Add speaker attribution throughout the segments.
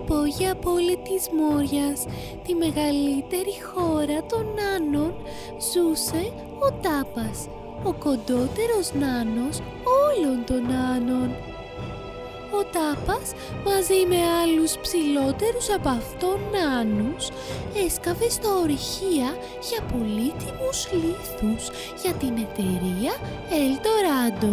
Speaker 1: υπόγεια πόλη της Μόριας, τη μεγαλύτερη χώρα των νάνων, ζούσε ο Τάπας, ο κοντότερος νάνος όλων των νάνων. Ο Τάπας, μαζί με άλλους ψηλότερους από αυτόν νάνους, έσκαβε στα ορυχεία για πολύτιμους λίθους για την εταιρεία Eldorado.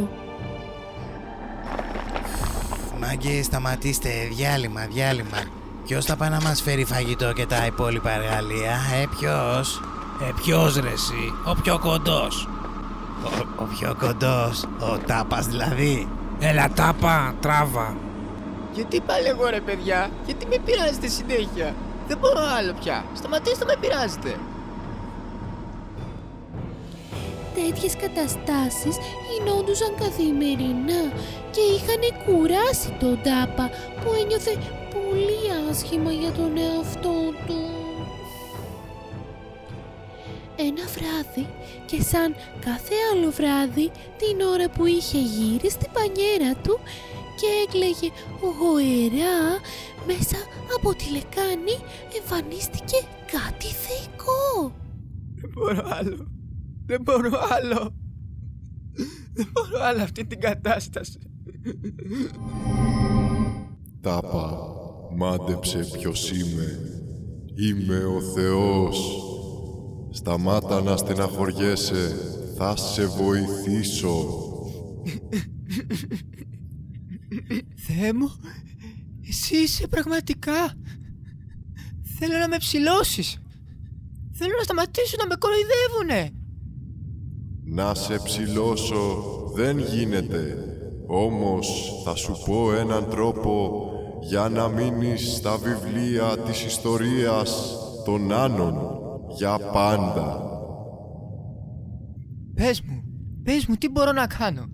Speaker 2: Μάγκε, σταματήστε, διάλειμμα. Ποιος θα πάει να μας φέρει φαγητό και τα υπόλοιπα εργαλεία, ποιος?
Speaker 3: Ποιος ρε εσύ, ο πιο κοντός.
Speaker 2: Ο πιο κοντός, ο Τάπας δηλαδή.
Speaker 3: Έλα Τάπα, τράβα.
Speaker 4: Γιατί πάλι εγώ ρε παιδιά, γιατί με πειράζετε συνέχεια? Δεν μπορώ άλλο πια, σταματήστε με πειράζετε.
Speaker 1: Τέτοιες καταστάσεις γινόντουσαν καθημερινά και είχαν κουράσει τον Τάπα, που ένιωθε πολύ άσχημα για τον εαυτό του. Ένα βράδυ, και σαν κάθε άλλο βράδυ, την ώρα που είχε γύρει στην πανιέρα του και έκλαιγε γοερά, μέσα από τη λεκάνη εμφανίστηκε κάτι θεϊκό.
Speaker 4: Δεν μπορώ άλλο αυτή την κατάσταση.
Speaker 5: Τάπα, μάντεψε ποιος είμαι. Είμαι ο Θεός. Σταμάτα να στεναχωριέσαι, θα σε βοηθήσω.
Speaker 4: Θεέ μου, εσύ είσαι πραγματικά. Θέλω να με ψηλώσεις. Θέλω να σταματήσουν να με κοροϊδεύουνε.
Speaker 5: Να σε ψηλώσω δεν γίνεται. Όμως θα σου πω έναν τρόπο για να μείνεις στα βιβλία της ιστορίας των Νάνων για πάντα.
Speaker 4: Πες μου τι μπορώ να κάνω.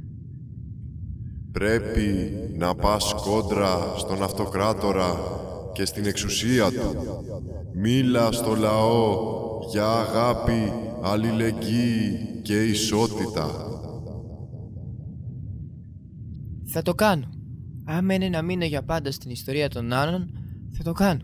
Speaker 5: Πρέπει να πας κόντρα στον αυτοκράτορα και στην εξουσία του. Μίλα στο λαό για αγάπη, αλληλεγγύη και ισότητα.
Speaker 4: Θα το κάνω. Άμα είναι να μείνω για πάντα στην ιστορία των Νάνων, θα το κάνω.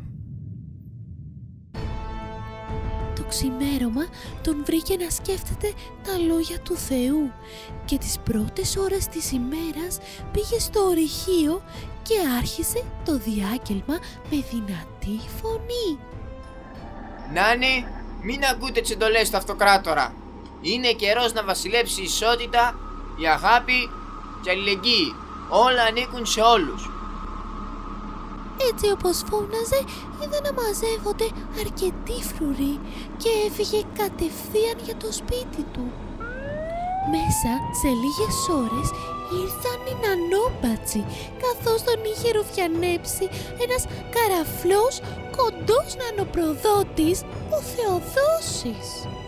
Speaker 1: Το ξημέρωμα τον βρήκε να σκέφτεται τα λόγια του Θεού και τις πρώτες ώρες της ημέρας πήγε στο ορυχείο και άρχισε το διάγγελμα με δυνατή φωνή.
Speaker 4: Νάνοι, μην ακούτε τις εντολές του αυτοκράτορα. Είναι καιρός να βασιλέψει η ισότητα, η αγάπη και η αλληλεγγύη. Όλα ανήκουν σε όλους.
Speaker 1: Έτσι όπως φώναζε, είδε να μαζεύονται αρκετοί φρουροί και έφυγε κατευθείαν για το σπίτι του. Μέσα σε λίγες ώρες ήρθαν οι νανόμπατσοι, καθώς τον είχε ρουφιανέψει ένας καραφλός κοντός νανοπροδότης, ο Θεοδόσης.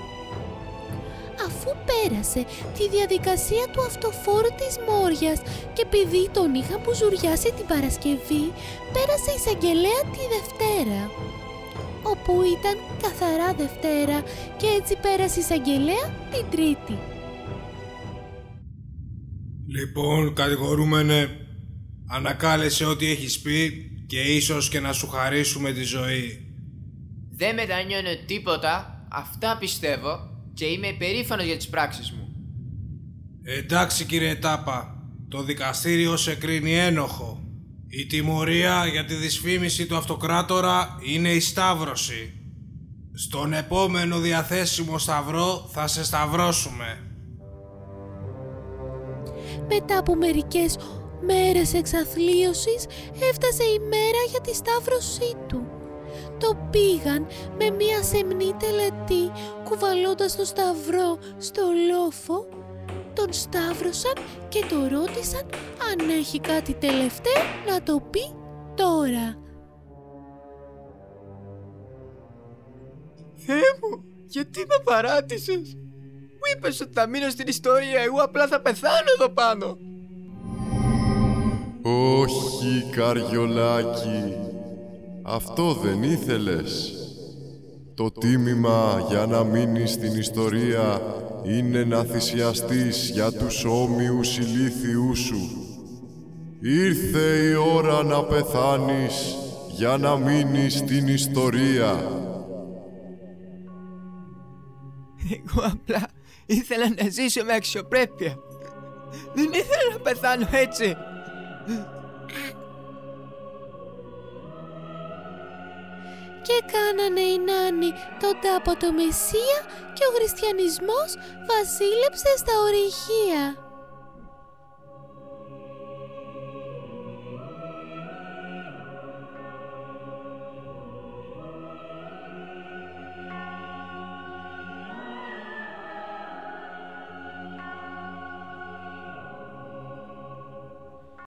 Speaker 1: Αφού πέρασε τη διαδικασία του αυτοφόρου της Μόριας και επειδή τον είχαν μπουζουριάσει την Παρασκευή, πέρασε εισαγγελέα τη Δευτέρα, όπου ήταν καθαρά Δευτέρα, και έτσι πέρασε εισαγγελέα την Τρίτη.
Speaker 3: Λοιπόν, κατηγορούμενε, ανακάλεσε ό,τι έχεις πει και ίσως και να σου χαρίσουμε τη ζωή.
Speaker 4: Δεν μετανιώνω τίποτα, αυτά πιστεύω και είμαι υπερήφανος για τις πράξεις μου.
Speaker 3: Εντάξει κύριε Τάπα, το δικαστήριο σε κρίνει ένοχο. Η τιμωρία για τη δυσφήμιση του αυτοκράτορα είναι η σταύρωση. Στον επόμενο διαθέσιμο σταυρό θα σε σταυρώσουμε.
Speaker 1: Μετά από μερικές μέρες εξαθλίωσης έφτασε η μέρα για τη σταύρωσή του. Το πήγαν με μία σεμνή τελετή, κουβαλώντας το σταυρό στο λόφο, τον σταύρωσαν και το ρώτησαν αν έχει κάτι τελευταίο να το πει τώρα.
Speaker 4: Θεέ μου, γιατί με παράτησες? Μου είπες ότι θα μείνω στην ιστορία, εγώ απλά θα πεθάνω εδώ πάνω.
Speaker 5: Όχι, Καριολάκι, αυτό δεν ήθελες. Το τίμημα για να μείνεις στην ιστορία είναι να θυσιαστείς για τους όμοιους ηλίθιούς σου. Ήρθε η ώρα να πεθάνεις για να μείνεις στην ιστορία.
Speaker 4: Εγώ απλά ήθελα να ζήσω με αξιοπρέπεια. Δεν ήθελα να πεθάνω έτσι.
Speaker 1: Και κάνανε οι νάνοι τον τάπο το Μεσσία και ο χριστιανισμός βασίλεψε στα ορυχεία.